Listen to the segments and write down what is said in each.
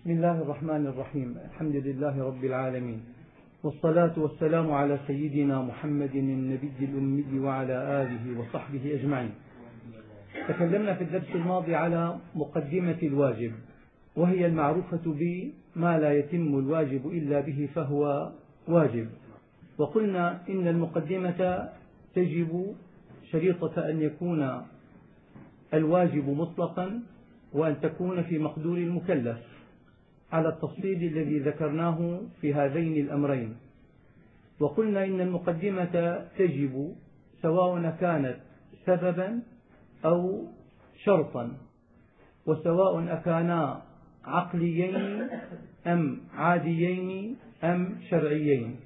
بسم الله الرحمن الرحيم. الحمد لله رب العالمين، والصلاة والسلام على سيدنا محمد النبي الأمي وعلى آله وصحبه أجمعين. تكلمنا في الدرس الماضي على مقدمة الواجب، وهي المعروفة بما لا يتم الواجب إلا به فهو واجب. وقلنا إن المقدمة تجب شريطة أن يكون الواجب مطلقا، وأن تكون في مقدور المكلف على التفصيل الذي ذكرناه في هذين الأمرين. وقلنا إن المقدمة تجب سواء كانت سببا أو شرطا، وسواء أكانا عقليين أم عاديين أم شرعيين.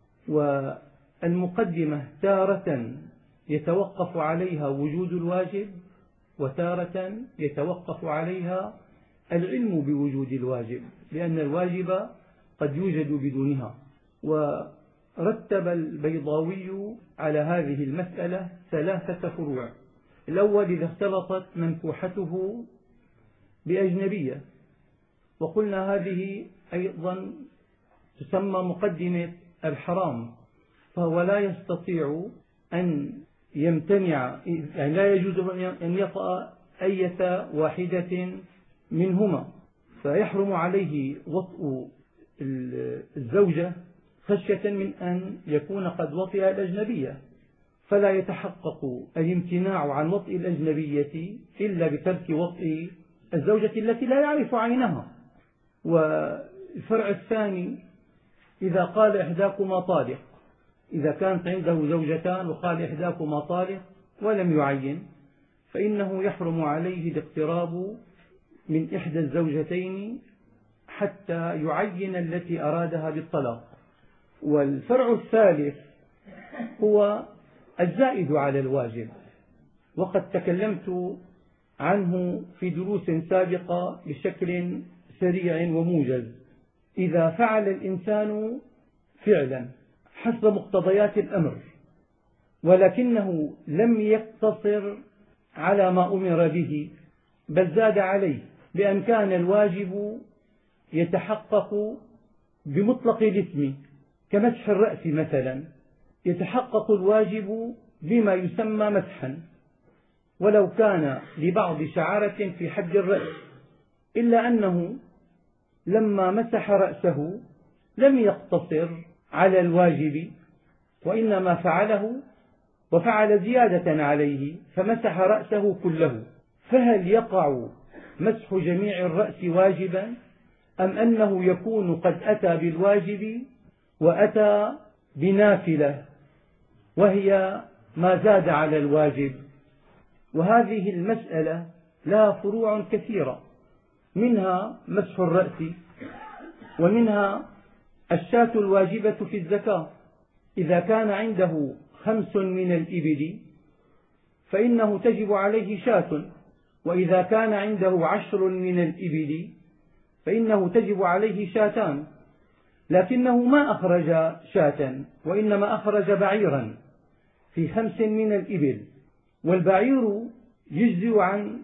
والمقدمة تارة يتوقف عليها وجود الواجب، وتارة يتوقف عليها العلم بوجود الواجب، لأن الواجب قد يوجد بدونها. ورتب البيضاوي على هذه المسألة 3 فروع. الأول إذا اختلطت منكوحته بأجنبية، وقلنا هذه أيضا تسمى مقدمة الحرام، فهو لا يستطيع أن يمتنع، يعني لا يجوز أن يطأ أية واحدة منهما، فيحرم عليه وطء الزوجة خشية من أن يكون قد وطئ الأجنبية، فلا يتحقق الامتناع عن وطئ الأجنبية إلا بترك وطئ الزوجة التي لا يعرف عينها. والفرع الثاني إذا قال إحداكما طالق، إذا كانت عنده زوجتان وقال إحداكما طالق ولم يعين، فإنه يحرم عليه الاقتراب من إحدى الزوجتين حتى يعين التي أرادها بالطلاق. والفرع الثالث هو الزائد على الواجب، وقد تكلمت عنه في دروس سابقة بشكل سريع وموجز. إذا فعل الإنسان فعلا حسب مقتضيات الأمر، ولكنه لم يقتصر على ما أمر به بل زاد عليه، بأن كان الواجب يتحقق بمطلق الإثم كمسح الرأس مثلا، يتحقق الواجب بما يسمى مسحا ولو كان لبعض شعرة في حد الرأس، إلا أنه لما مسح رأسه لم يقتصر على الواجب، وإنما فعله وفعل زيادة عليه فمسح رأسه كله. فهل يقع مسح جميع الرأس واجبا، أم أنه يكون قد أتى بالواجب وأتى بنافلة وهي ما زاد على الواجب؟ وهذه المسألة لها فروع كثيرة، منها مسح الرأس، ومنها الشاة الواجبة في الزكاة. إذا كان عنده 5 من الإبل فإنه تجب عليه شاة، وإذا كان عنده 10 من الإبل فإنه تجب عليه شاتان، لكنه ما أخرج شاة وإنما أخرج بعيرا في 5 من الإبل، والبعير يجزئ عن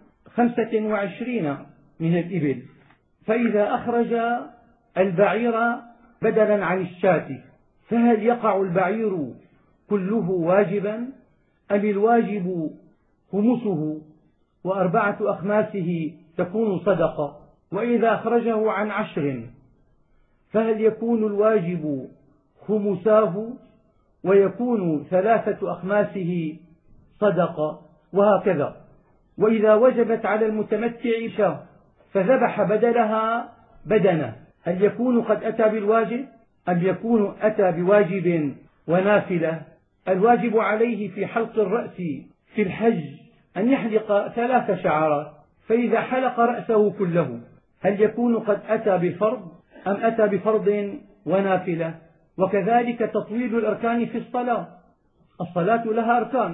25 من الإبل، فإذا أخرج البعير بدلا عن الشاة فهل يقع البعير كله واجبا، أم الواجب خمسه و4 أخماسه تكون صدقة؟ وإذا أخرجه عن 10 فهل يكون الواجب خمساه ويكون 3 أخماسه صدقة؟ وهكذا. وإذا وجبت على المتمتع شاة فذبح بدلها بدنة، هل يكون قد أتى بالواجب أم يكون أتى بواجب ونافلة؟ الواجب عليه في حلق الرأس في الحج أن يحلق 3 شعرات، فإذا حلق رأسه كله هل يكون قد أتى بفرض أم أتى بفرض ونافلة؟ وكذلك تطويل الأركان في الصلاة لها أركان،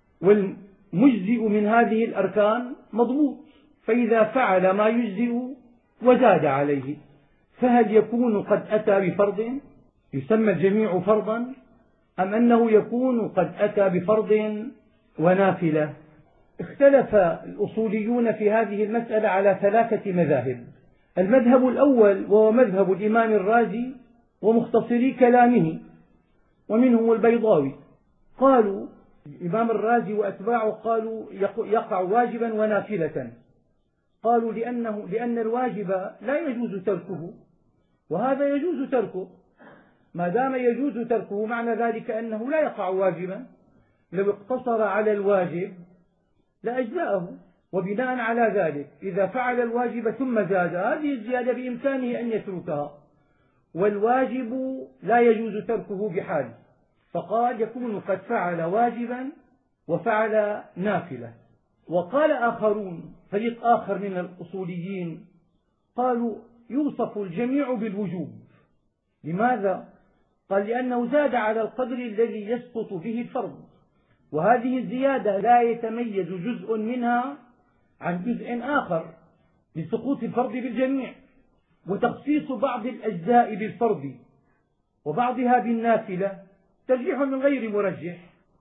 والمجزئ من هذه الأركان مضبوط، فإذا فعل ما يجزئ وزاد عليه فهل يكون قد أتى بفرض يسمى الجميع فرضا، أم أنه يكون قد أتى بفرض ونافلة؟ اختلف الأصوليون في هذه المسألة على 3 مذاهب. المذهب الأول وهو مذهب الإمام الرازي ومختصري كلامه، ومنهم البيضاوي، قالوا الإمام الرازي وأتباعه قالوا يقع واجبا ونافلة. قالوا لأن الواجب لا يجوز تركه، وهذا يجوز تركه. ما دام يجوز تركه معنى ذلك أنه لا يقع واجبا. لو اقتصر على الواجب لأجزأه، وبناء على ذلك إذا فعل الواجب ثم زاد، هذه الزيادة بإمكانه أن يتركها، والواجب لا يجوز تركه بحال. فقال يكون قد فعل واجبا وفعل نافلة. وقال آخرون، فريق آخر من الأصوليين، قالوا يوصف الجميع بالوجوب. لماذا؟ قال لأنه زاد على القدر الذي يسقط به الفرض، وهذه الزيادة لا يتميز جزء منها عن جزء آخر لسقوط الفرض بالجميع، وتخصيص بعض الأجزاء بالفرض وبعضها بالنافلة ترجيح من غير مرجح،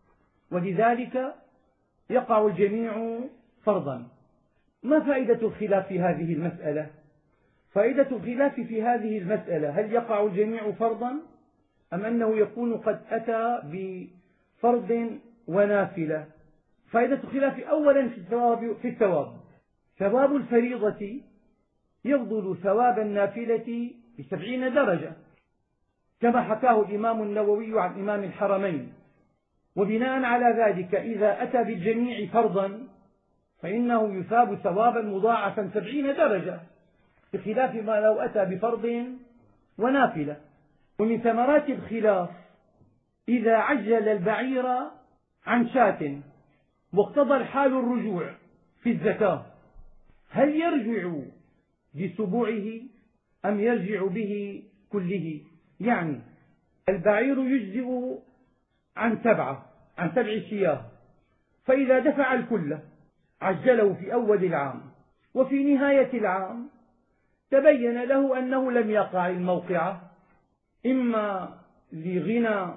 ولذلك يقع الجميع فرضا. ما فائدة الخلاف في هذه المسألة؟ فائدة الخلاف في هذه المسألة هل يقع الجميع فرضا أم أنه يكون قد أتى بفرض ونافلة؟ فائدة الخلاف أولا في الثواب. ثواب الفريضة يفضل ثواب النافلة ب70 درجة، كما حكاه الإمام النووي عن إمام الحرمين. وبناء على ذلك إذا أتى بالجميع فرضا فإنه يثاب ثوابا مضاعفا 70 درجة، بخلاف ما لو أتى بفرض ونافلة. ومن ثمرات الخلاف إذا عجل البعير عن شاة واقتضى الحال الرجوع في الزكاة، هل يرجع بسبوعه أم يرجع به كله؟ يعني البعير يجزئ عن 7 شياه، فإذا دفع الكل عجله في أول العام، وفي نهاية العام تبين له أنه لم يقع الموقعة، إما لغنى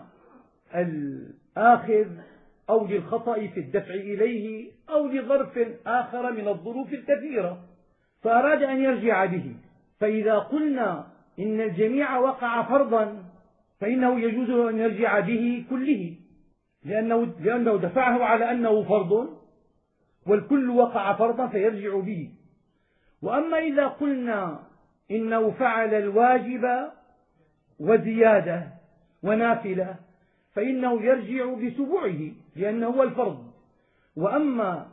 الآخذ أو للخطأ في الدفع إليه أو لظرف آخر من الظروف الكثيرة، فأراد أن يرجع به. فإذا قلنا إن الجميع وقع فرضا فإنه يجوز له أن يرجع به كله، لأنه دفعه على أنه فرض والكل وقع فرضا فيرجع به. وأما إذا قلنا إنه فعل الواجب وزيادة ونافلة فإنه يرجع بسبوعه لأنه هو الفرض. وأما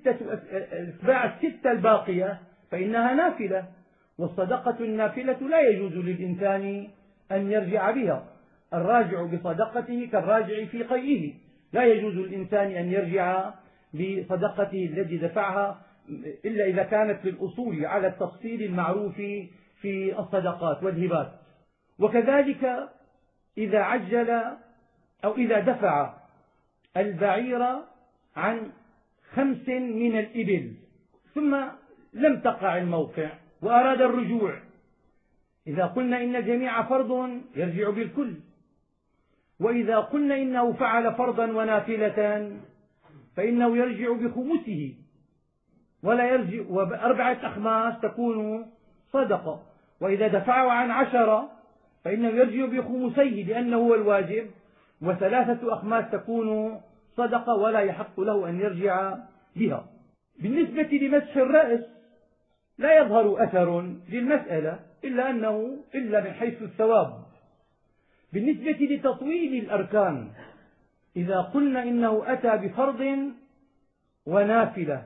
أتباع 6 الباقية فإنها نافلة، والصدقة النافلة لا يجوز للإنسان أن يرجع بها. الراجع بصدقته كالراجع في قيئه، لا يجوز للإنسان أن يرجع بصدقته التي دفعها إلا إذا كانت للأصول على التفصيل المعروف في الصدقات والهبات. وكذلك إذا عجل أو إذا دفع البعير عن 5 من الإبل ثم لم تقع الموقع وأراد الرجوع، إذا قلنا إن الجميع فرض يرجع بالكل، وإذا قلنا إنه فعل فرضا ونافلة فإنه يرجع بخمسه ولا يرجع، و4 أخماس تكون صدقة. وإذا دفعه عن 10 فإنه يرجع بخمسيه لأنه هو الواجب، و3 أخماس تكون صدقة ولا يحق له أن يرجع بها. بالنسبة لمسح الرأس لا يظهر أثر للمسألة إلا من حيث الثواب. بالنسبة لتطويل الأركان إذا قلنا إنه أتى بفرض ونافلة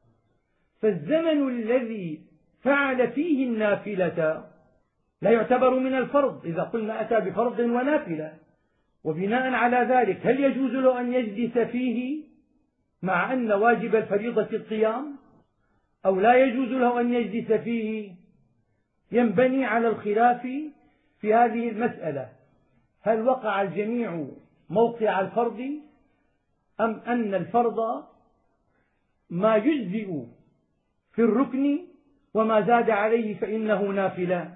فالزمن الذي فعل فيه النافلة لا يعتبر من الفرض إذا قلنا أتى بفرض ونافلة. وبناء على ذلك هل يجوز له أن يجلس فيه مع أن واجب الفريضة القيام أو لا يجوز له أن يجلس فيه؟ ينبني على الخلاف في هذه المسألة، هل وقع الجميع موقع الفرض أم أن الفرض ما يجزئ في الركن وما زاد عليه فإنه نافلة.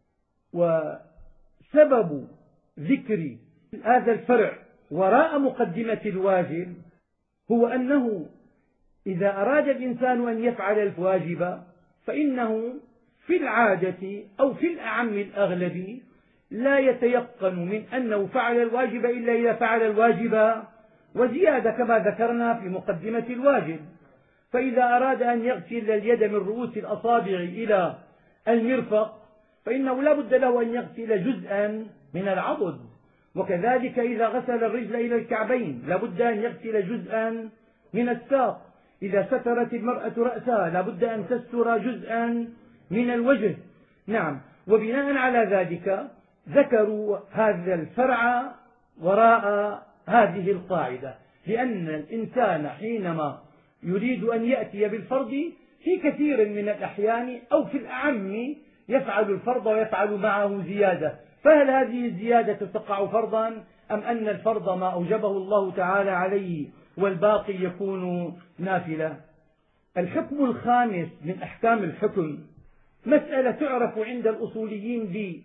وسبب ذكر هذا الفرع وراء مقدمة الواجب هو أنه إذا أراد الإنسان أن يفعل الواجب فإنه في العادة أو في الأعم الأغلب لا يتيقن من أنه فعل الواجب إلا إذا فعل الواجب وزيادة، كما ذكرنا في مقدمة الواجب. فإذا أراد أن يغسل اليد من رؤوس الأصابع إلى المرفق فإنه لا بد له أن يغسل جزءا من العضد، وكذلك إذا غسل الرجل إلى الكعبين لا بد أن يغسل جزءا من الساق، إذا سترت المرأة رأسها لا بد أن تستر جزءا من الوجه. نعم، وبناء على ذلك ذكروا هذا الفرع وراء هذه القاعدة، لأن الإنسان حينما يريد أن يأتي بالفرض في كثير من الأحيان أو في الأعم يفعل الفرض ويفعل معه زيادة، فهل هذه الزيادة تقع فرضا أم أن الفرض ما أوجبه الله تعالى عليه والباقي يكون نافلة؟ الحكم الخامس من أحكام الحكم مسألة تعرف عند الأصوليين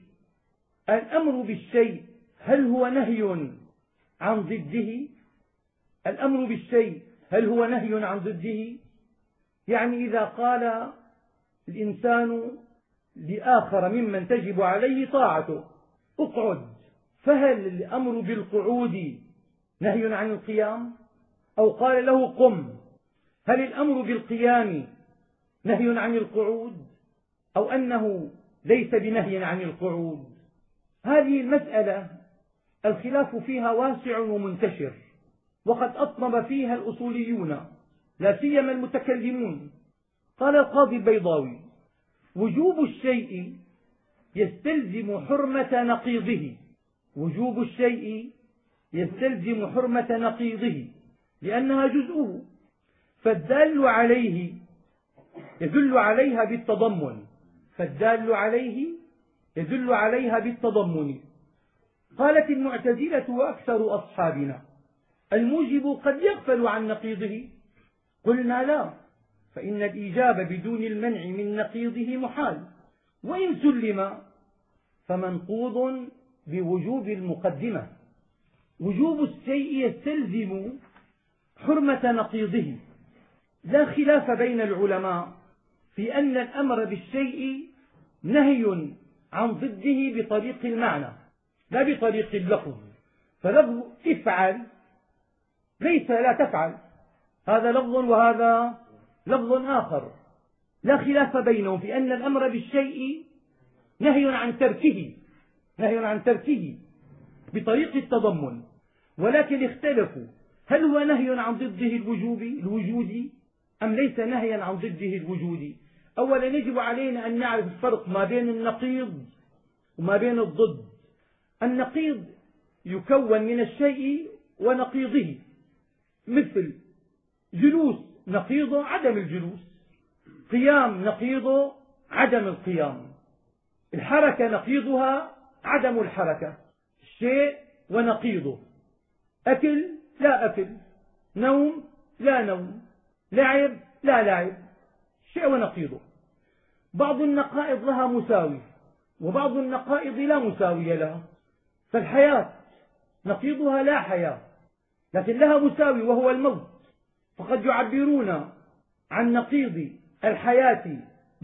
بالأمر بالشيء هل هو نهي عن ضده؟ الأمر بالشيء هل هو نهي عن ضده؟ يعني إذا قال الإنسان لآخر ممن تجب عليه طاعته اقعد، فهل الأمر بالقعود نهي عن القيام؟ أو قال له قم، هل الأمر بالقيام نهي عن القعود أو أنه ليس بنهي عن القعود؟ هذه المسألة الخلاف فيها واسع ومنتشر، وقد أطنب فيها الأصوليون لا سيما المتكلمون. قال القاضي البيضاوي: وجوب الشيء يستلزم حرمة نقيضه، وجوب الشيء يستلزم حرمة نقيضه لأنها جزءه، فالدال عليه يدل عليها بالتضمن، فالدال عليه يدل عليها بالتضمن. قالت المعتزلة وأكثر أصحابنا: الموجب قد يغفل عن نقيضه. قلنا: لا، فإن الإيجاب بدون المنع من نقيضه محال، وإن سلم فمنقوض بوجوب المقدمة. وجوب الشيء يستلزم حرمة نقيضه، لا خلاف بين العلماء في أن الأمر بالشيء نهي عن ضده بطريق المعنى لا بطريق اللفظ، فلفظ افعل ليس لا تفعل، هذا لفظ وهذا لفظ آخر، لا خلاف بينهم في أن الأمر بالشيء نهي عن تركه، نهي عن تركه بطريق التضمن، ولكن اختلفوا هل هو نهي عن ضده الوجود أم ليس نهيا عن ضده الوجود. أولا يجب علينا أن نعرف الفرق ما بين النقيض وما بين الضد. النقيض يكون من الشيء ونقيضه، مثل جلوس نقيضه عدم الجلوس، قيام نقيضه عدم القيام، الحركة نقيضها عدم الحركة، الشيء ونقيضه، أكل لا أكل، نوم لا نوم، لعب لا لعب، شيء ونقيضه. بعض النقائض لها مساوي وبعض النقائض لا مساوي لها، فالحياة نقيضها لا حياة لكن لها مساوي وهو الموت، فقد يعبرون عن نقيض الحياة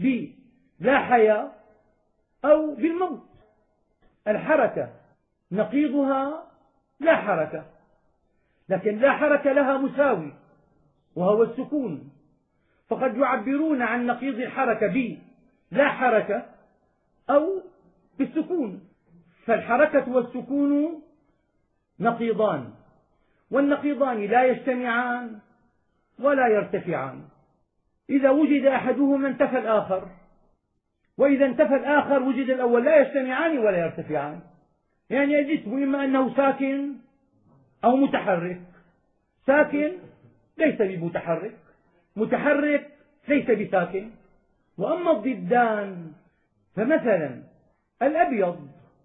بلا حياة أو بالموت. الحركة نقيضها لا حركة، لكن لا حركة لها مساوي وهو السكون، فقد يعبرون عن نقيض الحركة بلا حركة أو بالسكون، فالحركة والسكون نقيضان، والنقيضان لا يجتمعان ولا يرتفعان، إذا وجد أحدهما انتفى الآخر، وإذا انتفى الآخر وجد الأول، لا يجتمعان ولا يرتفعان. يعني الجسم إما أنه ساكن أو متحرك، ساكن ليس بمتحرك، متحرك ليس بساكن. وأما الضدان فمثلا الأبيض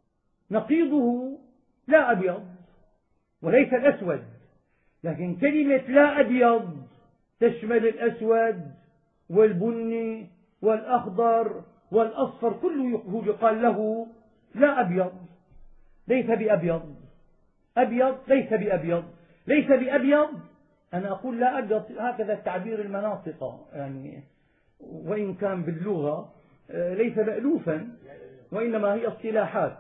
نقيضه لا أبيض وليس الأسود، لكن كلمة لا أبيض تشمل الأسود والبني والأخضر والأصفر، كله يقال له لا أبيض، ليس بأبيض، أبيض ليس بأبيض، ليس بأبيض. أنا أقول لا أبيض، هكذا تعبير المناطق يعني، وإن كان باللغة ليس مألوفا، وإنما هي اصطلاحات.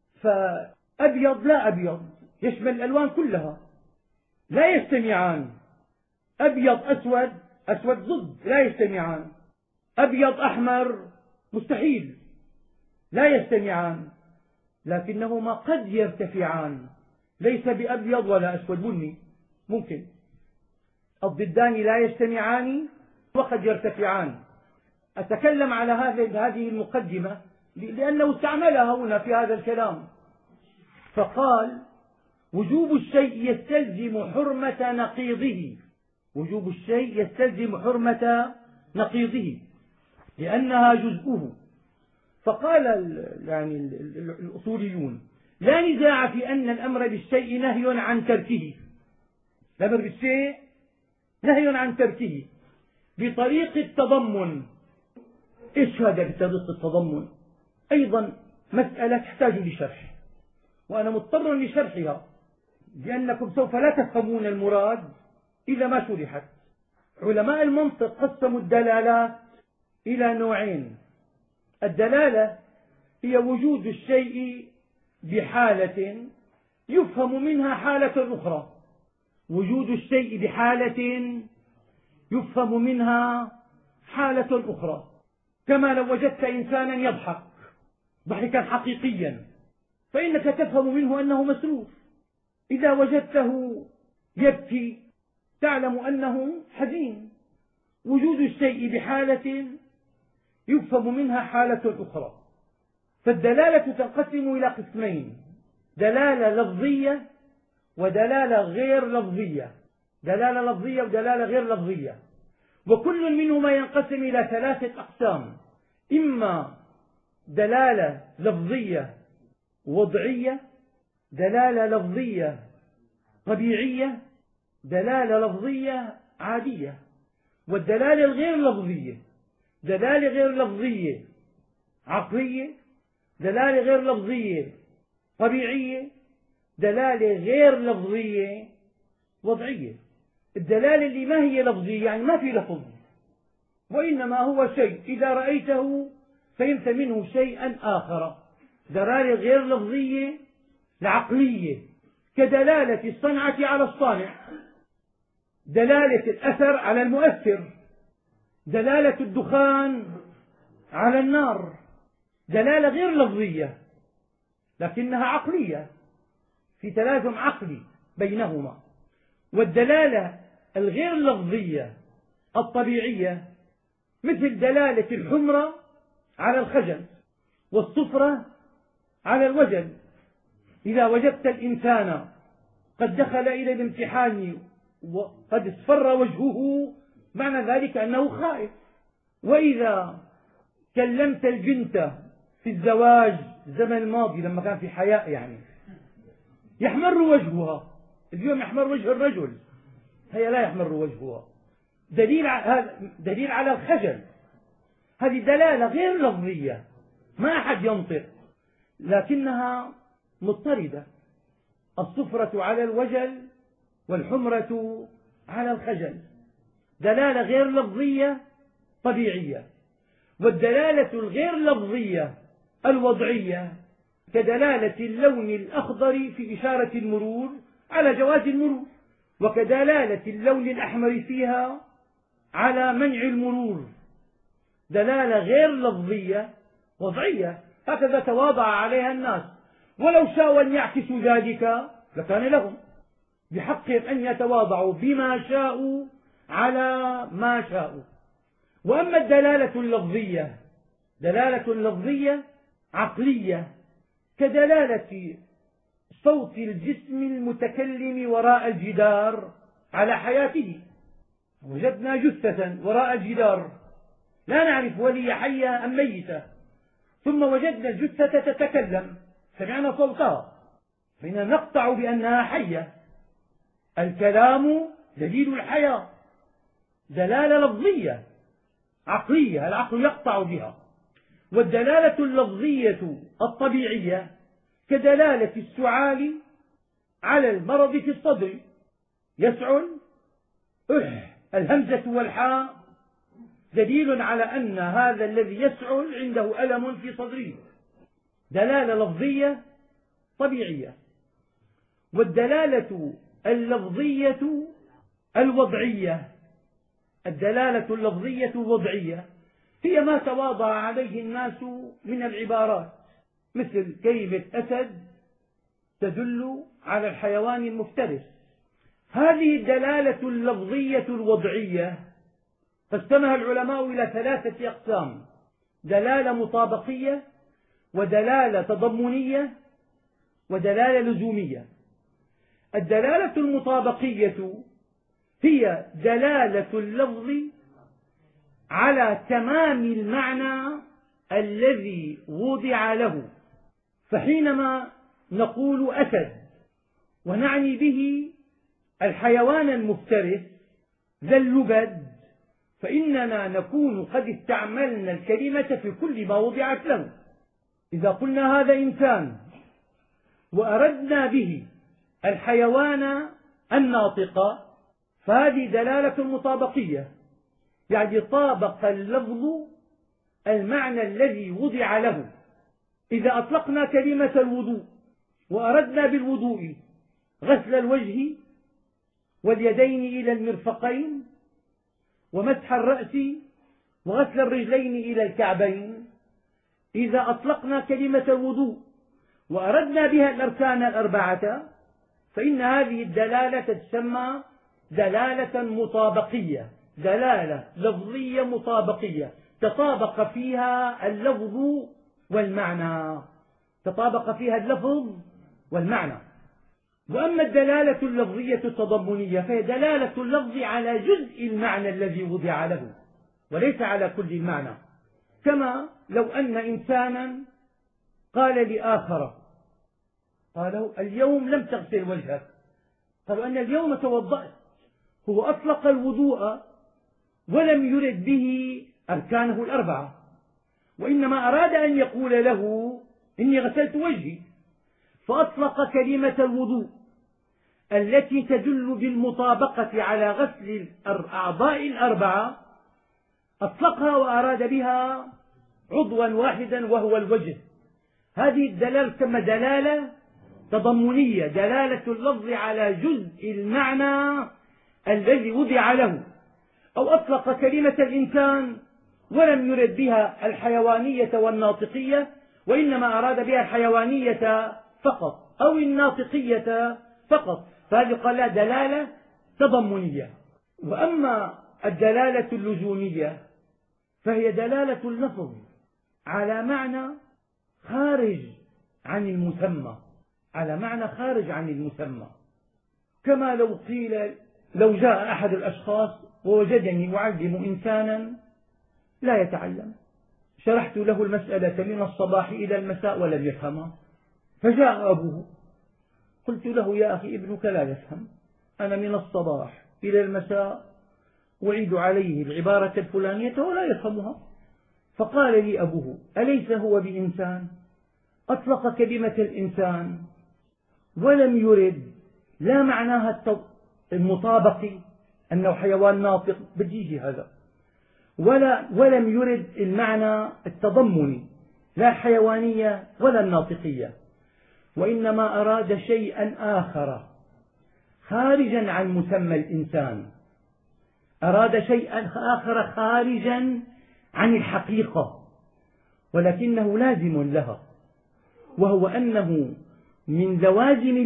فأبيض لا أبيض يشمل الألوان كلها، لا يجتمعان. أبيض أسود، أسود ضد، لا يجتمعان. أبيض أحمر مستحيل، لا يجتمعان، لكنهما قد يرتفعان، ليس بأبيض ولا أسود بني، ممكن. الضدان لا يجتمعان وقد يرتفعان. أتكلم على هذه المقدمة لأنه استعملها هنا في هذا الكلام. فقال: وجوب الشيء يستلزم حرمة نقيضه، وجوب الشيء يستلزم حرمة نقيضه لأنها جزءه. فقال يعني الأصوليون: لا نزاع في أن الأمر بالشيء نهي عن تركه، الأمر بالشيء نهي عن تركه بطريق التضمن. إيش هذا بطريق التضمن؟ أيضا مسألة تحتاج لشرح، وأنا مضطر لشرحها لأنكم سوف لا تفهمون المراد إذا ما شرحت. علماء المنطق قسموا الدلالات إلى نوعين: الدلالة هي وجود الشيء بحالة يفهم منها حالة أخرى، وجود الشيء بحالة يفهم منها حالة أخرى. كما لو وجدت إنسانا يضحك ضحكا حقيقيا فإنك تفهم منه أنه مسرور. إذا وجدته يبكي تعلم أنه حزين. وجود الشيء بحالة يفهم منها حالة أخرى. فالدلالة تنقسم إلى قسمين: دلالة لفظية ودلالة غير لفظية، دلالة لفظية ودلالة غير لفظية، وكل منهما ينقسم إلى 3 أقسام: إما دلالة لفظية وضعية، دلالة لفظية طبيعية، دلالة لفظية عادية. والدلالة الغير لفظية دلالة غير لفظية عقلية، دلالة غير لفظية طبيعية، دلالة غير لفظية وضعية. الدلالة اللي ما هي لفظية يعني ما في لفظ، وإنما هو شيء إذا رأيته فهمت منه شيئا آخر. دلالة غير لفظية العقلية كدلالة الصنعة على الصانع، دلالة الأثر على المؤثر، دلالة الدخان على النار. دلالة غير لفظية لكنها عقلية، في تلازم عقلي بينهما. والدلالة الغير لفظية الطبيعية مثل دلالة الحمرة على الخجل والصفرة على الوجل. إذا وجدت الإنسان قد دخل إلى الامتحان وقد اصفر وجهه معنى ذلك أنه خائف. وإذا كلمت البنت في الزواج الزمن الماضي لما كان في حياء يعني يحمر وجهها، اليوم يحمر وجه الرجل، هي لا يحمر وجهها، دليل على الخجل. هذه دلالة غير لفظية ما أحد ينطق لكنها مضطردة، الصفرة على الوجل والحمرة على الخجل، دلالة غير لفظية طبيعية. والدلالة الغير لفظية الوضعية كدلالة اللون الأخضر في إشارة المرور على جواز المرور، وكدلالة اللون الأحمر فيها على منع المرور. دلالة غير لفظية وضعية، هكذا تواضع عليها الناس، ولو شاءوا أن يعكسوا ذلك لكان لهم، بحقهم أن يتواضعوا بما شاءوا على ما شاءوا. وأما الدلالة اللفظية دلالة لفظية عقلية كدلالة صوت الجسم المتكلم وراء الجدار على حياته. وجدنا جثة وراء الجدار لا نعرف هل هي حية أم ميتة، ثم وجدنا الجثة تتكلم، سمعنا صوتها، فإننا نقطع بأنها حية. الكلام دليل الحياة، دلالة لفظية عقلية العقل يقطع بها. والدلالة اللفظية الطبيعية كدلالة السعال على المرض في الصدر، يسعل الهمزة والحاء دليل على أن هذا الذي يسعل عنده ألم في صدره. دلالة لفظية طبيعية. والدلالة اللفظية الوضعية، الدلالة اللفظية الوضعية هي ما تواضع عليه الناس من العبارات، مثل كلمة أسد تدل على الحيوان المفترس. هذه الدلالة اللفظية الوضعية قسمها العلماء إلى 3 أقسام: دلالة مطابقية، ودلالة تضمنية، ودلالة لزومية. الدلالة المطابقية هي دلالة اللفظ على تمام المعنى الذي وضع له. فحينما نقول أسد ونعني به الحيوان المفترس ذا اللبد، فإننا نكون قد استعملنا الكلمة في كل ما وضعت له. إذا قلنا هذا إنسان وأردنا به الحيوان الناطق، فهذه دلالة مطابقية، يعني طابق اللفظ المعنى الذي وضع له. إذا أطلقنا كلمة الوضوء وأردنا بالوضوء غسل الوجه واليدين إلى المرفقين ومسح الرأس وغسل الرجلين إلى الكعبين، إذا أطلقنا كلمة الوضوء وأردنا بها الأركان ال4، فإن هذه الدلالة تسمى دلالة مطابقية، دلالة لفظية مطابقية، تطابق فيها اللفظ والمعنى، تطابق فيها اللفظ والمعنى. وأما الدلالة اللفظية التضمنية فهي دلالة اللفظ على جزء المعنى الذي وضع له وليس على كل المعنى. كما لو أن إنسانا قال لآخر، قال اليوم لم تغسل وجهك، قالوا أن اليوم توضأت. هو أطلق الوضوء ولم يرد به أركانه ال4، وإنما أراد أن يقول له إني غسلت وجهي، فأطلق كلمة الوضوء التي تدل بالمطابقة على غسل الأعضاء ال4، أطلقها وأراد بها عضوا واحدا وهو الوجه. هذه الدلالة تسمى دلالة تضمنية، دلالة اللفظ على جزء المعنى الذي وضع له. أو أطلق كلمة الإنسان ولم يرد بها الحيوانية والناطقية، وإنما أراد بها الحيوانية فقط أو الناطقية فقط، فهذه قال لها دلالة تضمنية. وأما الدلالة اللزومية فهي دلالة اللفظ على معنى خارج عن المسمى، على معنى خارج عن المسمى. كما لو قيل، لو جاء أحد الأشخاص ووجدني أعلم إنسانا لا يتعلم، شرحت له المسألة من الصباح إلى المساء ولم يفهمها، فجاء أبوه، قلت له يا أخي ابنك لا يفهم، أنا من الصباح إلى المساء أعيد عليه العبارة الفلانية ولا يفهمها. فقال لي أبوه أليس هو بإنسان؟ أطلق كلمة الإنسان ولم يرد لا معناها المطابق أنه حيوان ناطق، بدي يجي هذا، ولم يرد المعنى التضمني لا الحيوانية ولا الناطقية، وإنما أراد شيئا آخر خارجا عن مسمى الإنسان، أراد شيئا آخر خارجا عن الحقيقة ولكنه لازم لها، وهو أنه من لوازم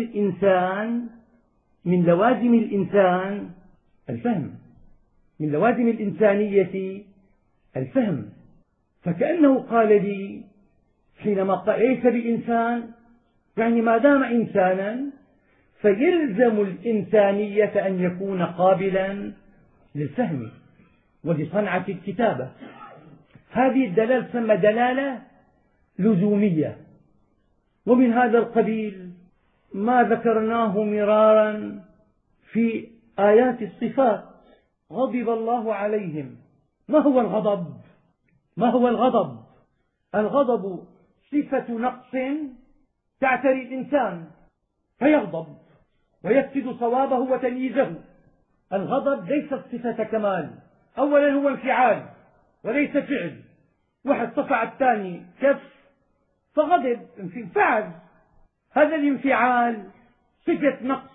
الإنسان الفهم، من لوازم الإنسانية الفهم. فكأنه قال لي حينما قال ليس بإنسان، يعني ما دام إنسانا فيلزم الإنسانية أن يكون قابلا للفهم ولصنعة الكتابة. هذه الدلالة تسمى دلالة لزومية. ومن هذا القبيل ما ذكرناه مرارا في آيات الصفات. غضب الله عليهم. ما هو الغضب؟ ما هو الغضب؟ الغضب صفة نقص تعتري الإنسان فيغضب ويفسد صوابه وتمييزه. الغضب ليست صفة كمال، أولا هو انفعال وليس فعل. واحد صفع الثاني كف فغضب، انفعل. هذا الانفعال صفة نقص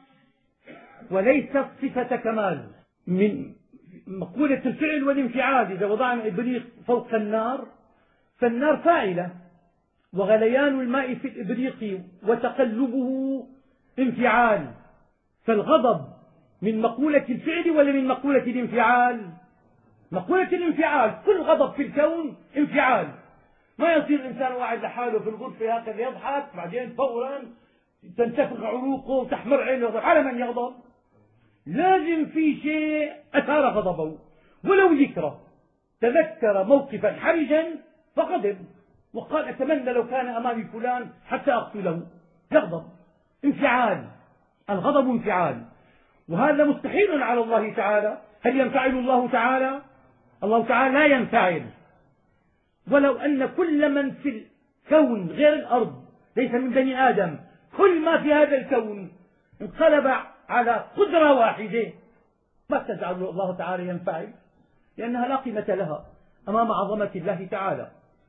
وليست صفة كمال. من مقولة الفعل والانفعال، إذا وضعنا إبريق فوق النار فالنار فاعلة، وغليان الماء في الإبريق وتقلبه انفعال. فالغضب من مقولة الفعل ولا من مقولة الانفعال؟ مقولة الانفعال. كل غضب في الكون انفعال. ما يصير الإنسان واحد لحاله في الغرفة هكذا يضحك بعدين فورا تنتفخ عروقه وتحمر عينه. على من يغضب؟ لازم في شيء أثار غضبه، ولو ذكره تذكر موقفا حرجا فغضب وقال أتمنى لو كان أمامي فلان حتى أقتله. يغضب، انفعال. الغضب انفعال، وهذا مستحيل على الله تعالى. هل ينفعل الله تعالى؟ الله تعالى لا ينفعل. ولو أن كل من في الكون غير الأرض ليس من بني آدم، كل ما في هذا الكون انقلب على قدرة واحدة ما تجعل الله تعالى ينفعل، لأنها لا قيمة لها أمام عظمة الله تعالى.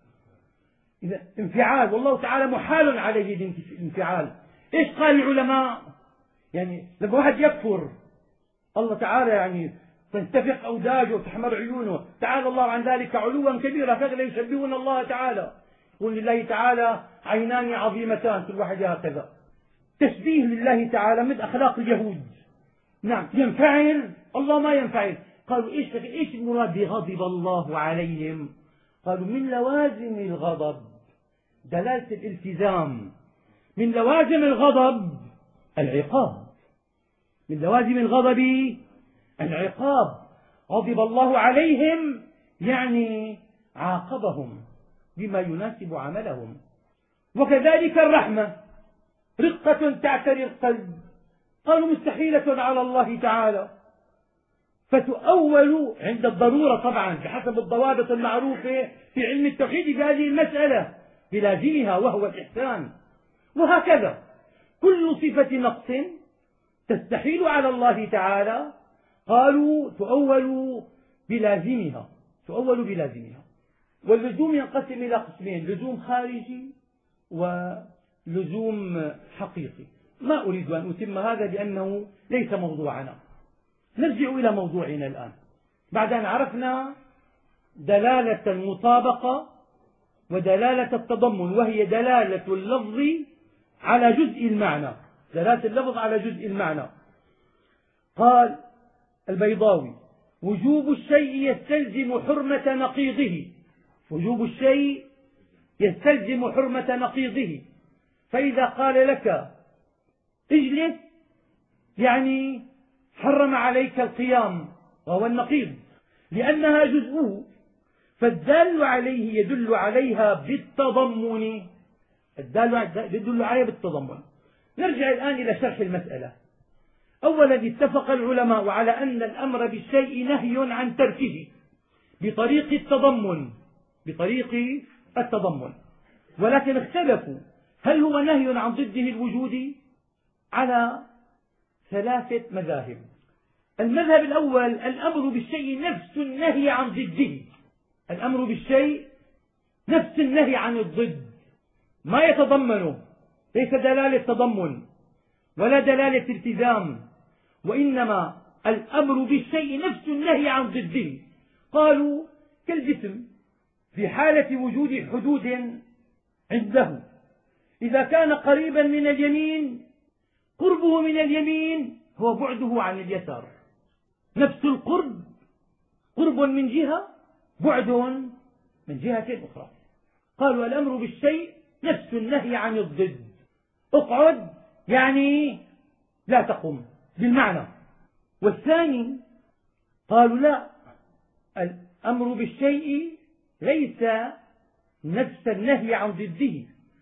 إذا انفعال، والله تعالى محال عليه الانفعال. إيش قال العلماء؟ يعني لما واحد يكفر الله تعالى يعني تنتفخ أوداجه وتحمر عيونه، تعالى الله عن ذلك علوا كبيرا، هكذا يشبهون الله تعالى. يقول لله تعالى عينان عظيمتان، كل واحد هكذا، تشبيه لله تعالى من أخلاق اليهود. نعم ينفعل، الله ما ينفعل. قالوا إيش المراد بغضب الله عليهم؟ قالوا من لوازم الغضب دلالة الالتزام، من لوازم الغضب العقاب، من لوازم الغضب العقاب. غضب الله عليهم يعني عاقبهم بما يناسب عملهم. وكذلك الرحمة رقة تعتري القلب، قالوا مستحيلة على الله تعالى، فتؤول عند الضرورة طبعا بحسب الضوابط المعروفة في علم التوحيد بهذه المسألة بلازمها وهو الإحسان. وهكذا كل صفة نقص تستحيل على الله تعالى قالوا تؤول بلازمها، تؤول بلازمها. واللزوم ينقسم إلى قسمين: لزوم خارجي ولزوم حقيقي. ما أريد أن أتم هذا لأنه ليس موضوعنا. نرجع إلى موضوعنا الآن بعد أن عرفنا دلالة المطابقة ودلالة التضمن، وهي دلالة اللفظ على جزء المعنى، دلالة اللفظ على جزء المعنى. قال البيضاوي: وجوب الشيء يستلزم حرمة نقيضه، وجوب الشيء يستلزم حرمة نقيضه. فإذا قال لك اجلس يعني حرم عليك القيام، وهو النقيض لأنها جزءه، فالدال عليه يدل عليها بالتضمن، الدال يدل عليها بالتضمن. نرجع الآن إلى شرح المسألة. أولا اتفق العلماء على أن الأمر بالشيء نهي عن تركه بطريق التضمن، بطريق التضمن، ولكن اختلفوا هل هو نهي عن ضده الوجود؟ على ثلاثة مذاهب. المذهب الأول: الأمر بالشيء نفس النهي عن ضده، الأمر بالشيء نفس النهي عن الضد، ما يتضمنه، ليس دلالة تضمن ولا دلالة التزام، وإنما الأمر بالشيء نفس النهي عن ضده. قالوا كالجسم في حالة وجود حدود عنده، إذا كان قريبا من اليمين قربه من اليمين هو بعده عن اليسار، نفس القرب، قرب من جهة بعد من جهة أخرى. قالوا الأمر بالشيء نفس النهي عن الضد، اقعد يعني لا تقم بالمعنى. والثاني قالوا لا، الأمر بالشيء ليس نفس النهي عن ضده،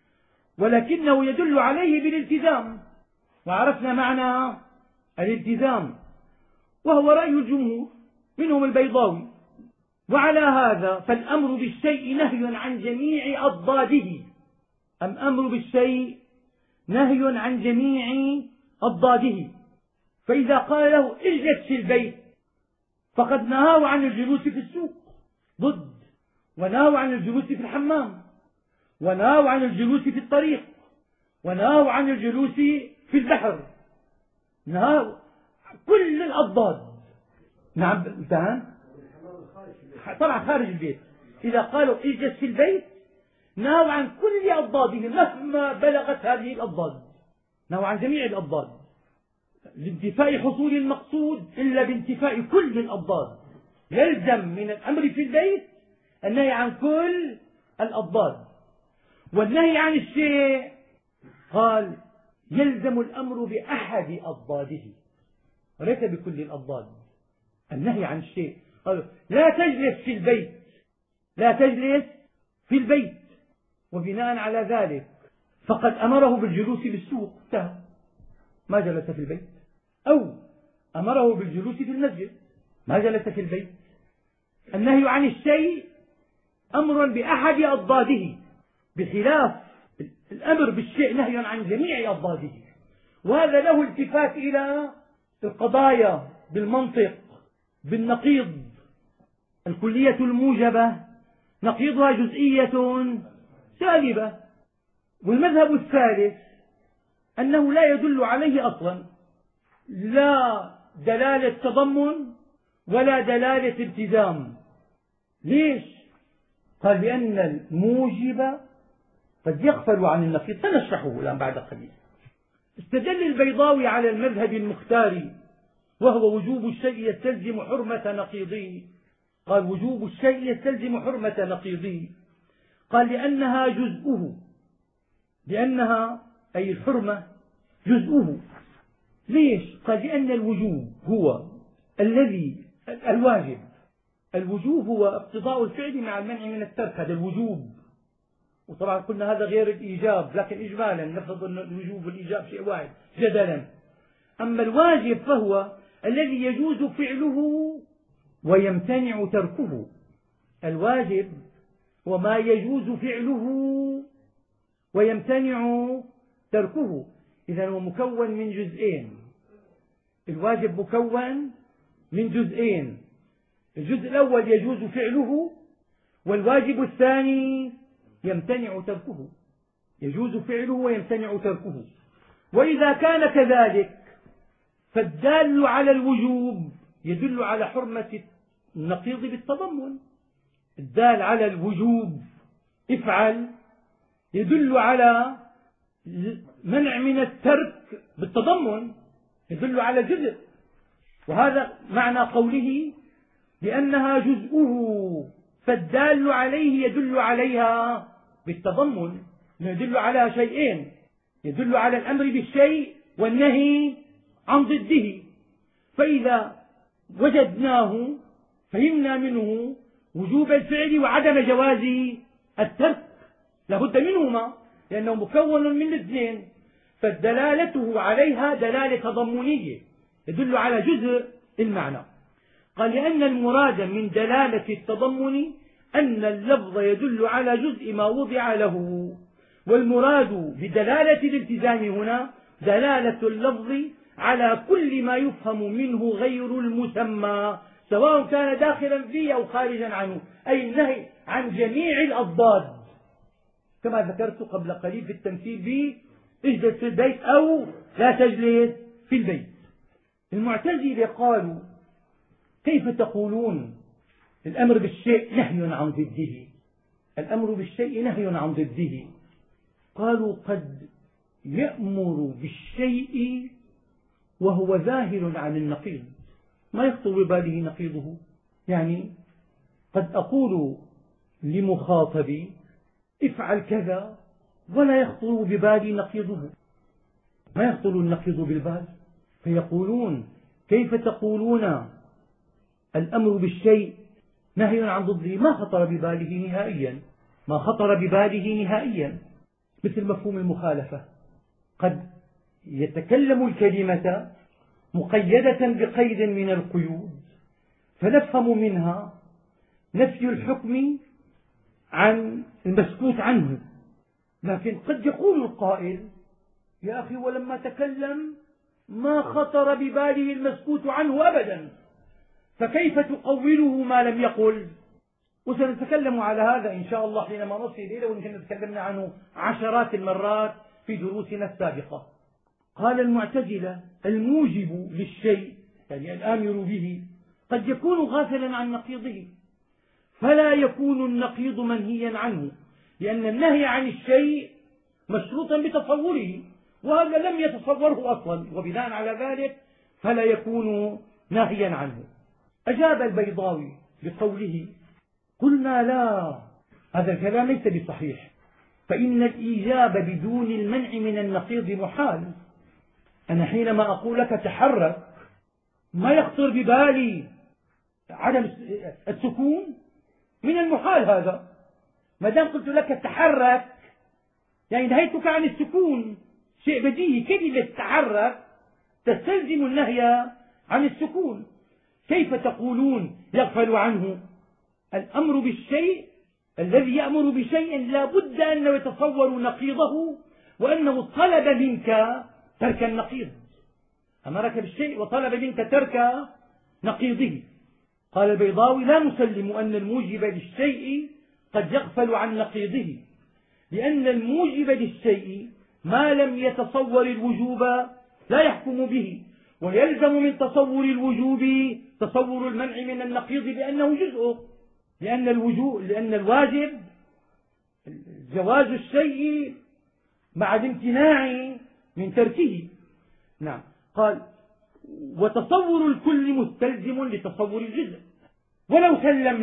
ولكنه يدل عليه بالالتزام، وعرفنا معنى الالتزام وهو رأي الجمهور منهم البيضاوي. وعلى هذا فالأمر بالشيء نهي عن جميع أضداده، الأمر بالشيء نهي عن جميع أضداده. فإذا قال له اجلس في البيت فقد نهاه عن الجلوس في السوق، ضد ونهوا عن الجلوس في الحمام، ونهوا عن الجلوس في الطريق، ونهوا عن الجلوس في البحر، نهوا كل الأضداد. نعم طبعا خارج البيت. إذا قالوا اجلس في البيت نهوا عن كل أضداده مهما بلغت هذه الأضداد، نهوا عن جميع الأضداد لانتفاء حصول المقصود إلا بانتفاء كل الأضداد. يلزم من الأمر في البيت النهي عن كل الأضداد. والنهي عن الشيء قال يلزم الأمر بأحد أضداده وليس بكل الأضداد. النهي عن الشيء قال لا تجلس في البيت، لا تجلس في البيت، وبناء على ذلك فقد أمره بالجلوس بالسوق ما جلس في البيت، أو أمره بالجلوس في المسجد ما جلس في البيت. النهي عن الشيء أمر بأحد أضداده، بخلاف الأمر بالشيء نهي عن جميع أضداده. وهذا له التفات إلى القضايا بالمنطق بالنقيض. الكلية الموجبة نقيضها جزئية سالبة. والمذهب الثالث أنه لا يدل عليه أصلا لا دلالة تضمن ولا دلالة التزام. ليش؟ قال لأن الموجب قد يغفل عن النقيض، سنشرحه الآن بعد قليل. استدل البيضاوي على المذهب المختار وهو وجوب الشيء يستلزم حرمة نقيضه. قال وجوب الشيء يستلزم حرمة نقيضه، قال لأنها جزءه، لأنها أي الحرمة جزءه. ليش؟ قال لأن الوجوب هو الذي الواجب، الوجوب هو اقتضاء الفعل مع المنع من الترك، هذا الوجوب. وطبعا قلنا هذا غير الإيجاب، لكن إجمالا نفرض أن الوجوب والإيجاب شيء واحد جدلا. أما الواجب فهو الذي يجوز فعله ويمتنع تركه. الواجب هو ما يجوز فعله ويمتنع تركه. إذا هو مكون من جزئين، الواجب مكون من جزئين، الجزء الأول يجوز فعله، والواجب الثاني يمتنع تركه، يجوز فعله ويمتنع تركه. وإذا كان كذلك فالدال على الوجوب يدل على حرمة النقيض بالتضمن. الدال على الوجوب افعل يدل على منع من الترك بالتضمن، يدل على الجزء. وهذا معنى قوله لأنها جزءه، فالدال عليه يدل عليها بالتضمن، يدل على شيئين، يدل على الأمر بالشيء والنهي عن ضده. فإذا وجدناه فهمنا منه وجوب الفعل وعدم جواز الترك، لابد منهما لأنه مكون من الاثنين. فدلالته عليها دلالة تضمنية يدل على جزء المعنى. قال لأن المراد من دلالة التضمن أن اللفظ يدل على جزء ما وضع له، والمراد بدلالة الالتزام هنا دلالة اللفظ على كل ما يفهم منه غير المسمى، سواء كان داخلا فيه أو خارجا عنه، أي النهي عن جميع الأضداد كما ذكرت قبل قليل في التمثيل به اجلس في البيت أو لا تجلس في البيت. المعتزلة قالوا كيف تقولون الأمر بالشيء نهي عن ضده، الأمر بالشيء نهي عن ضده. قالوا قد يأمر بالشيء وهو ذاهل عن النقيض، ما يخطر بباله نقيضه. يعني قد أقول لمخاطبي افعل كذا ولا يخطر ببالي نقيضه، ما يخطر النقيض بالبال. فيقولون كيف تقولون الأمر بالشيء نهي عن ضده، ما خطر بباله نهائيا، ما خطر بباله نهائيا. مثل مفهوم المخالفة، قد يتكلم الكلمة مقيدة بقيد من القيود فنفهم منها نفي الحكم عن المسكوت عنه، لكن قد يقول القائل يا أخي ولما تكلم ما خطر بباله المسكوت عنه أبدا، فكيف تقوله ما لم يقل؟ وسنتكلم على هذا إن شاء الله حينما نصل إليه، وإن تكلمنا عنه عشرات المرات في دروسنا السابقة. قال المعتزلة: الموجب للشيء يعني الآمر به قد يكون غافلا عن نقيضه، فلا يكون النقيض منهيا عنه، لأن النهي عن الشيء مشروطا بتصوره، وهذا لم يتصوره أصلا، وبناء على ذلك فلا يكون ناهيا عنه. أجاب البيضاوي بقوله: قلنا لا، هذا الكلام ليس بصحيح، فإن الإيجاب بدون المنع من النقيض محال. أنا حينما أقول لك تحرك ما يخطر ببالي عدم السكون، من المحال هذا. ما دام قلت لك تحرك يعني نهيتك عن السكون، شيء بديهي. كلمة تحرك تستلزم النهي عن السكون. كيف تقولون يغفل عنه؟ الأمر بالشيء الذي يأمر بشيء لا بد أنه يتصور نقيضه، وأنه طلب منك ترك النقيض. أمرك بالشيء وطلب منك ترك نقيضه. قال البيضاوي: لا نسلم أن الموجب للشيء قد يغفل عن نقيضه، لأن الموجب للشيء ما لم يتصور الوجوب لا يحكم به، ويلزم من تصور الوجوب تصور المنع من النقيض لأنه جزء، لأن الواجب جواز الشيء مع الامتناع من تركه. نعم. قال: وتصور الكل مستلزم لتصور الجزء. ولو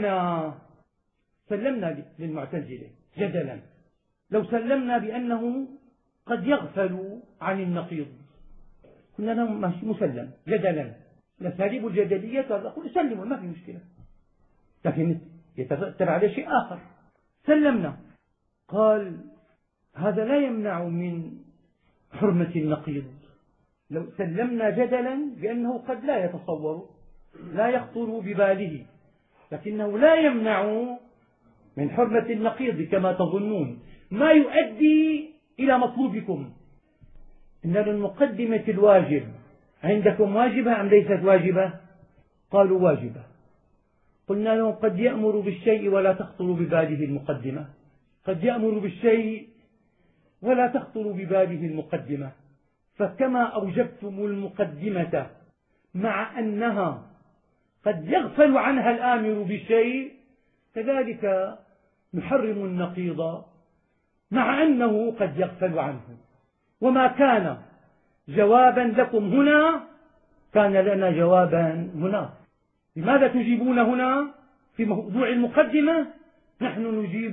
سلمنا للمعتزلة جدلا، لو سلمنا بأنه قد يغفل عن النقيض، قلنا لهم ماشي مسلم جدلا، الأساليب الجدلية تقول سلموا ما في مشكلة، لكن يترتب عليه شيء آخر. سلمنا. قال: هذا لا يمنع من حرمة النقيض. لو سلمنا جدلا بأنه قد لا يتصور، لا يخطر بباله، لكنه لا يمنع من حرمة النقيض كما تظنون، ما يؤدي إلى مطلوبكم. إن للمقدمة الواجب عندكم واجبة أم ليست واجبة؟ قالوا واجبة. قلنا لهم: قد يأمر بالشيء ولا تخطر بباله المقدمة، قد يأمر بالشيء ولا تخطر بباله المقدمة، فكما أوجبتم المقدمة مع أنها قد يغفل عنها الآمر بشيء، كذلك نحرم النقيض مع أنه قد يغفل عنه. وما كان جوابا لكم هنا كان لنا جوابا هنا. لماذا تجيبون هنا في موضوع المقدمة؟ نحن نجيب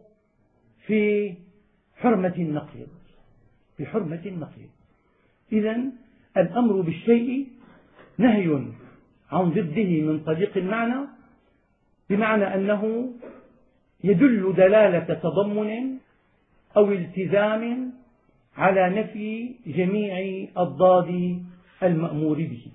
في حرمة النقيض، في حرمة النقيض. إذن الأمر بالشيء نهي عن ضده من طريق المعنى، بمعنى أنه يدل دلالة تضمن أو التزام على نفي جميع أضداد المأمور به.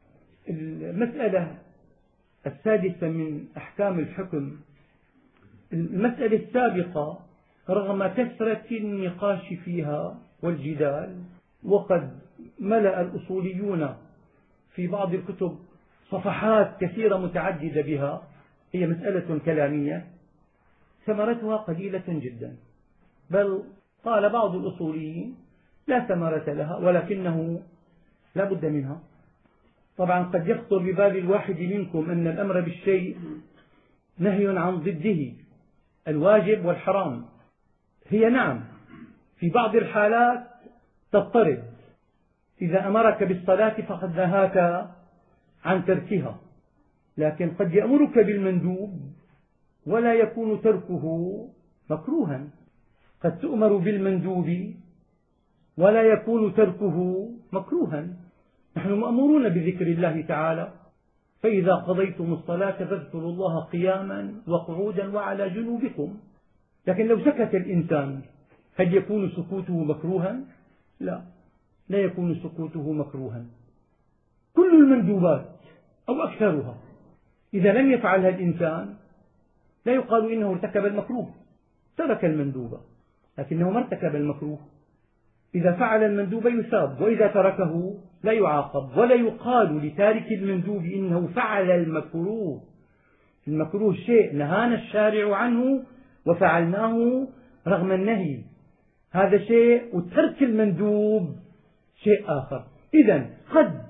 المسألة السادسة من أحكام الحكم. المسألة السابقة رغم كثرة النقاش فيها والجدال، وقد ملأ الأصوليون في بعض الكتب صفحات كثيرة متعددة بها، هي مسألة كلامية ثمرتها قليلة جدا، بل قال بعض الأصوليين لا ثمرة لها ولكنه لا بد منها. طبعا قد يخطر ببال الواحد منكم أن الأمر بالشيء نهي عن ضده الواجب والحرام. هي نعم في بعض الحالات تضطرد، إذا أمرك بالصلاة فقد نهاك عن تركها، لكن قد يأمرك بالمندوب ولا يكون تركه مكروها. قد تؤمر بالمندوب ولا يكون تركه مكروها. نحن مأمورون بذكر الله تعالى: فإذا قضيتم الصلاة فاذكروا الله قياما وقعودا وعلى جنوبكم. لكن لو سكت الإنسان هل يكون سكوته مكروها؟ لا يكون سكوته مكروها. كل المندوبات أو أكثرها إذا لم يفعلها الإنسان لا يقال إنه ارتكب المكروه، ترك المندوب، لكنه ما ارتكب المكروه. إذا فعل المندوب يثاب، وإذا تركه لا يعاقب، ولا يقال لتارك المندوب إنه فعل المكروه، المكروه شيء نهانا الشارع عنه وفعلناه رغم النهي، هذا شيء، وترك المندوب شيء آخر. إذن قد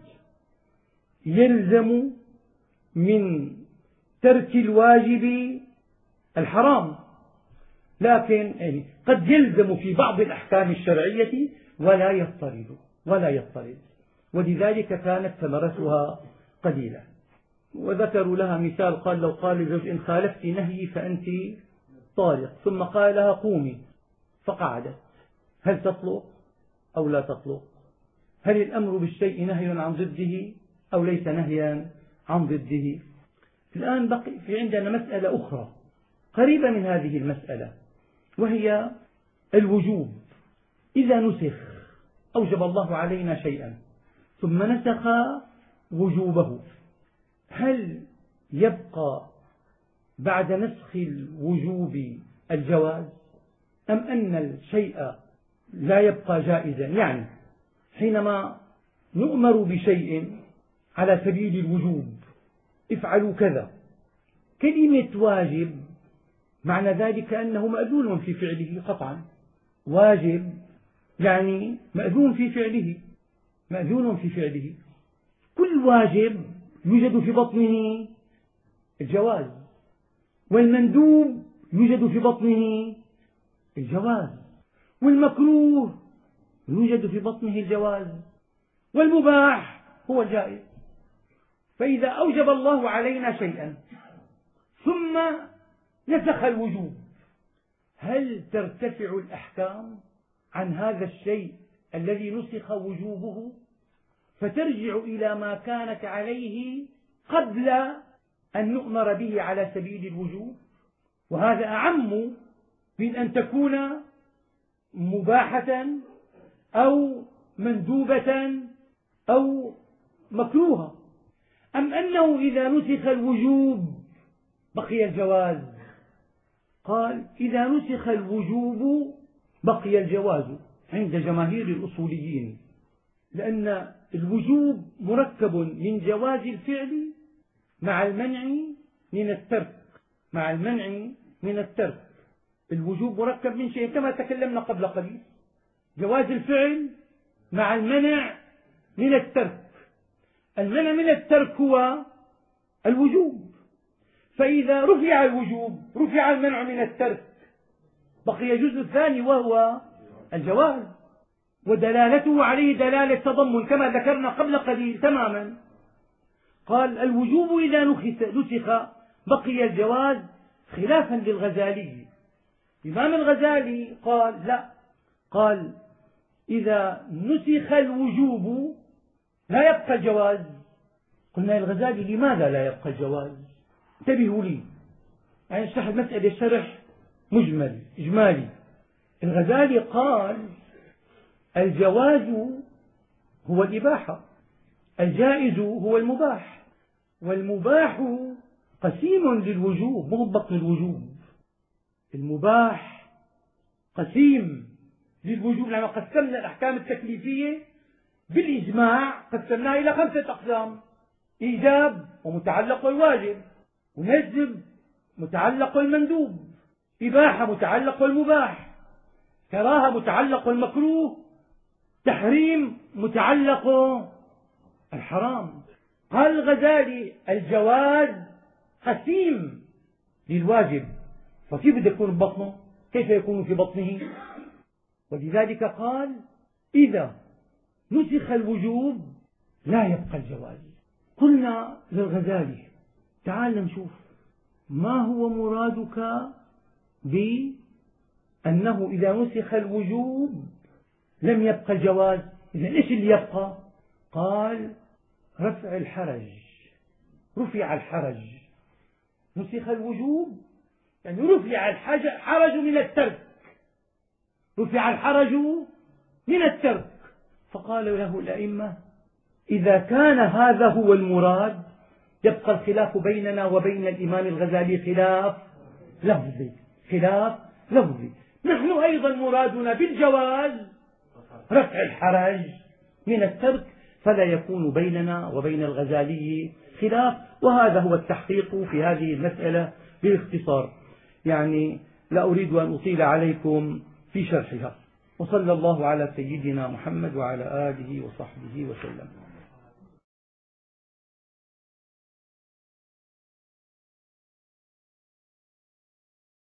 يلزم من ترك الواجب الحرام، لكن قد يلزم في بعض الأحكام الشرعية ولا يضطرد، ولذلك كانت ثمرتها قليلة. وذكروا لها مثال، قال لو قال للزوج إن خالفت نهيي فأنت طالق، ثم قال لها قومي فقعدت، هل تطلق أو لا تطلق؟ هل الأمر بالشيء نهي عن ضده أو ليس نهيا عن ضده؟ الآن بقي في عندنا مسألة أخرى قريبة من هذه المسألة، وهي الوجوب. إذا نسخ، أوجب الله علينا شيئا ثم نسخ وجوبه، هل يبقى بعد نسخ الوجوب الجواز أم أن الشيء لا يبقى جائزا؟ يعني حينما نؤمر بشيء على سبيل الوجوب، افعلوا كذا، كلمة واجب معنى ذلك أنه مأذون في فعله قطعا، واجب يعني مأذون في فعله، مأذون في فعله. كل واجب يوجد في بطنه الجواز، والمندوب يوجد في بطنه الجواز، والمكروه يوجد في بطنه الجواز، والمباح هو الجائز. فإذا أوجب الله علينا شيئا ثم نسخ الوجوب، هل ترتفع الأحكام عن هذا الشيء الذي نسخ وجوبه فترجع إلى ما كانت عليه قبل أن نؤمر به على سبيل الوجوب؟ وهذا أعم من أن تكون مباحة أو مندوبة أو مكروهة. أم أنه إذا نسخ الوجوب بقي الجواز؟ قال إذا نسخ الوجوب بقي الجواز عند جماهير الأصوليين، لأن الوجوب مركب من جواز الفعل مع المنع من الترك، مع المنع من الترك. الوجوب مركب من شيء كما تكلمنا قبل قليل، جواز الفعل مع المنع من الترك. المنع من الترك هو الوجوب، فإذا رفع الوجوب رفع المنع من الترك، بقي الجزء الثاني وهو الجواز، ودلالته عليه دلالة تضمن كما ذكرنا قبل قليل تماما. قال الوجوب إذا نسخ بقي الجواز، خلافا للغزالي. الإمام الغزالي قال لا، قال إذا نسخ الوجوب لا يبقى الجواز. قلنا الغزالي لماذا لا يبقى الجواز؟ انتبهوا لي، يعني اشرح المسألة شرح مجمل إجمالي. الغزالي قال الجواز هو الإباحة، الجائز هو المباح، والمباح قسيم للوجوب، مو بطن الوجوب. المباح قسيم للوجوب، لما قسمنا الأحكام التكليفية بالإجماع قسمناها إلى 5 أقسام: إيجاب ومتعلق الواجب، وندب متعلق المندوب، إباحة متعلق المباح، كراهة متعلق المكروه، تحريم متعلق الحرام. قال الغزالي الجواز قسيم للواجب، فكيف بده يكون ببطنه؟ كيف يكون في بطنه؟ ولذلك قال إذا نسخ الوجوب لا يبقى الجواز. قلنا للغزالي تعال نشوف ما هو مرادك بأنه إذا نسخ الوجوب لم يبقى الجواز؟ إذا إيش اللي يبقى؟ قال رفع الحرج، رفع الحرج. نسخ الوجوب يعني رفع الحرج من الترك، رفع الحرج من الترك. فقال له الأئمة إذا كان هذا هو المراد يبقى الخلاف بيننا وبين الإمام الغزالي خلاف لفظي، خلاف لفظي. نحن أيضا مرادنا بالجواز رفع الحرج من الترك، فلا يكون بيننا وبين الغزالي خلاف. وهذا هو التحقيق في هذه المسألة باختصار، يعني لا أريد أن أطيل عليكم في شرحها. وصلى الله على سيدنا محمد وعلى آله وصحبه وسلم.